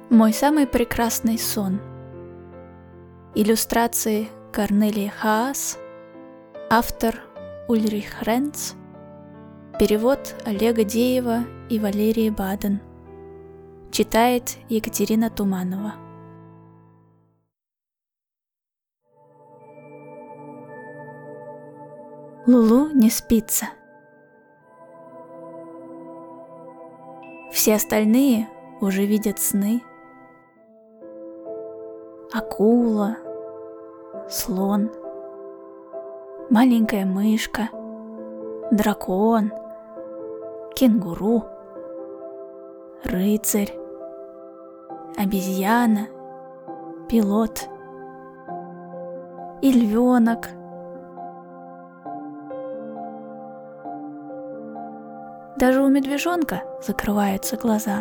Мой самый прекрасный сон. Иллюстрации Корнелии Хаас. Автор Ульрих Ренц. Перевод Олега Деева и Валерии Баден. Читает Екатерина Туманова. Лулу не спится. Все остальные уже видят сны. Акула, слон, маленькая мышка, дракон, кенгуру, рыцарь, обезьяна, пилот и львенок. Даже у медвежонка закрываются глаза.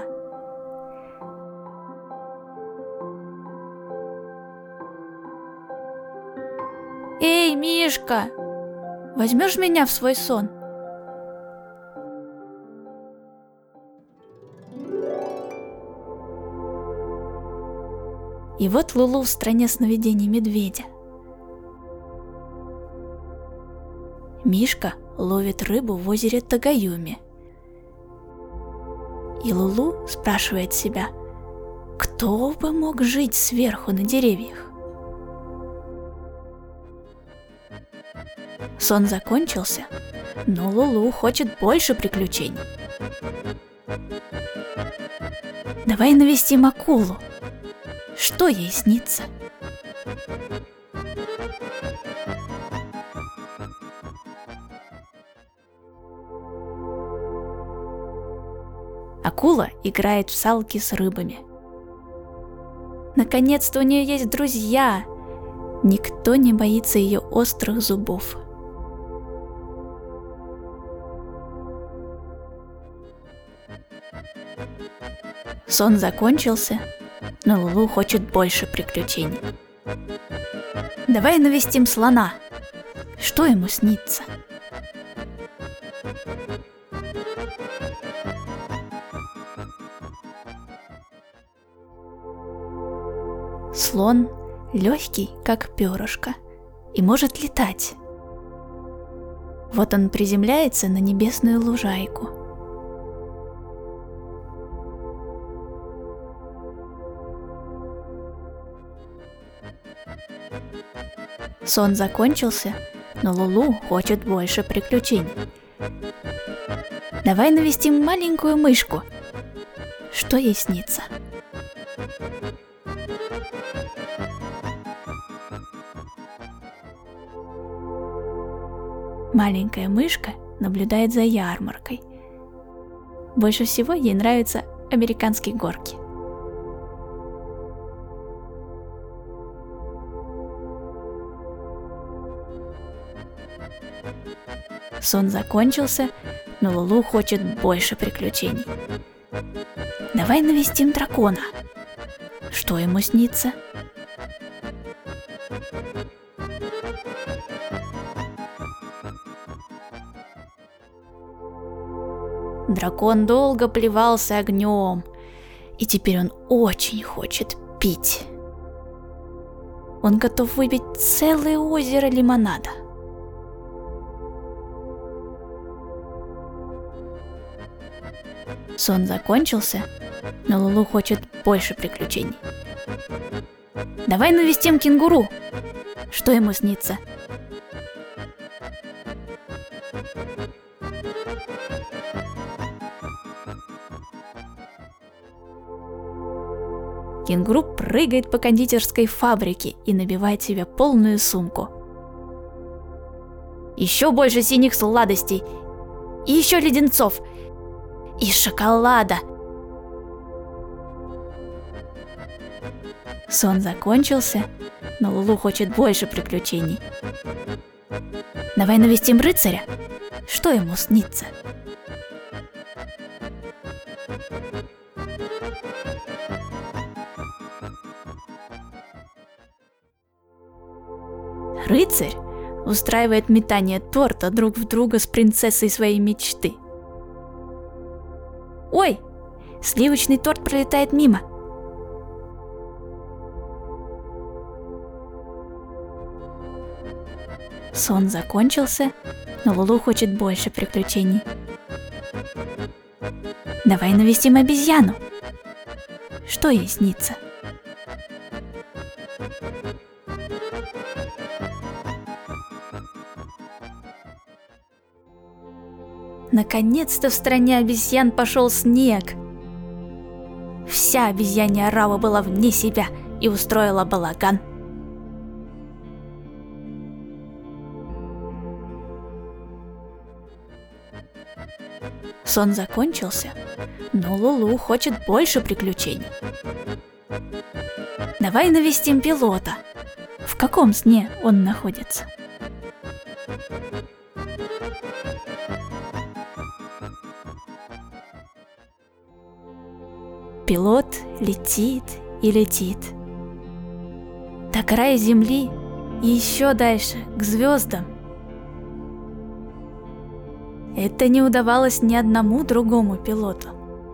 «Эй, Мишка, возьмешь меня в свой сон?» И вот Лулу в стране сновидений медведя. Мишка ловит рыбу в озере Тагаюми. И Лулу спрашивает себя, кто бы мог жить сверху на деревьях? Сон закончился, но Лулу хочет больше приключений. Давай навестим акулу. Что ей снится? Акула играет в салки с рыбами. Наконец-то у нее есть друзья. Никто не боится ее острых зубов. Сон закончился, но Лулу хочет больше приключений. Давай навестим слона. Что ему снится? Слон легкий, как перышко, и может летать. Вот он приземляется на небесную лужайку. Сон закончился, но Лулу хочет больше приключений. Давай навестим маленькую мышку. Что ей снится? Маленькая мышка наблюдает за ярмаркой. Больше всего ей нравятся американские горки. Сон закончился, но Лулу хочет больше приключений. Давай навестим дракона. Что ему снится? Дракон долго плевался огнем, и теперь он очень хочет пить. Он готов выпить целое озеро лимонада. Сон закончился, но Лулу хочет больше приключений. Давай навестим кенгуру. Что ему снится? Кенгуру прыгает по кондитерской фабрике и набивает себе полную сумку. Еще больше синих сладостей, и еще леденцов, и шоколада. Сон закончился, но Лулу хочет больше приключений. Давай навестим рыцаря. Что ему снится? Рыцарь устраивает метание торта друг в друга с принцессой своей мечты. Ой, сливочный торт пролетает мимо. Сон закончился, но Лулу хочет больше приключений. Давай навестим обезьяну. Что ей снится? Наконец-то в стране обезьян пошел снег. Вся обезьянья орава была вне себя и устроила балаган. Сон закончился, но Лулу хочет больше приключений. Давай навестим пилота. В каком сне он находится? Пилот летит и летит до края Земли и еще дальше, к звездам. Это не удавалось ни одному другому пилоту.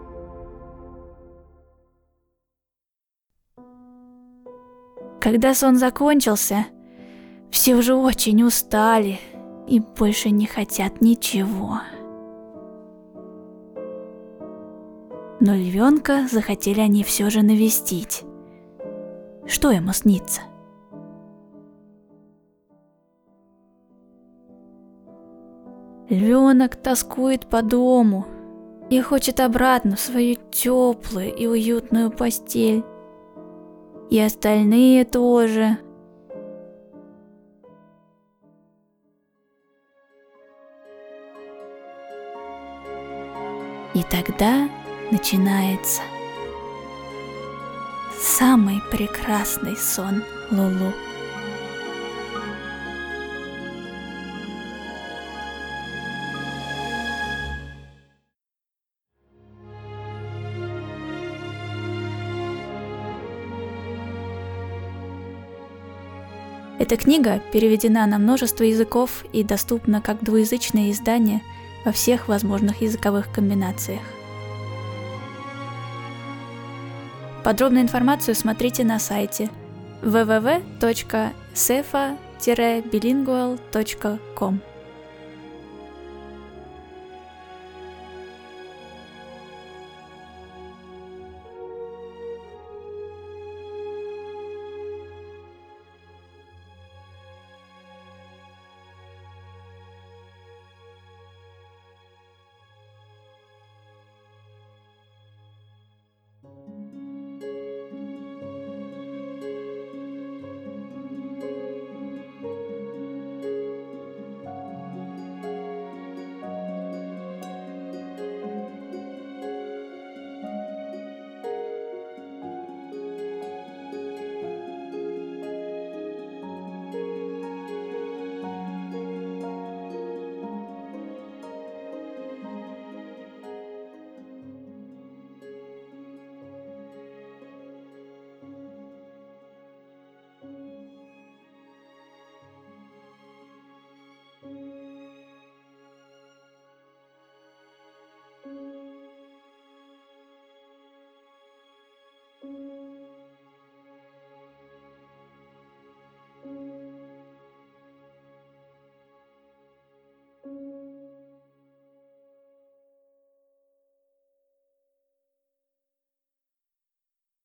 Когда сон закончился, все уже очень устали и больше не хотят ничего. Но львенка захотели они все же навестить. Что ему снится? Львенок тоскует по дому и хочет обратно в свою теплую и уютную постель. И остальные тоже. И тогда начинается самый прекрасный сон Лулу. Эта книга переведена на множество языков и доступна как двуязычное издание во всех возможных языковых комбинациях. Подробную информацию смотрите на сайте www.cefa-bilingual.com.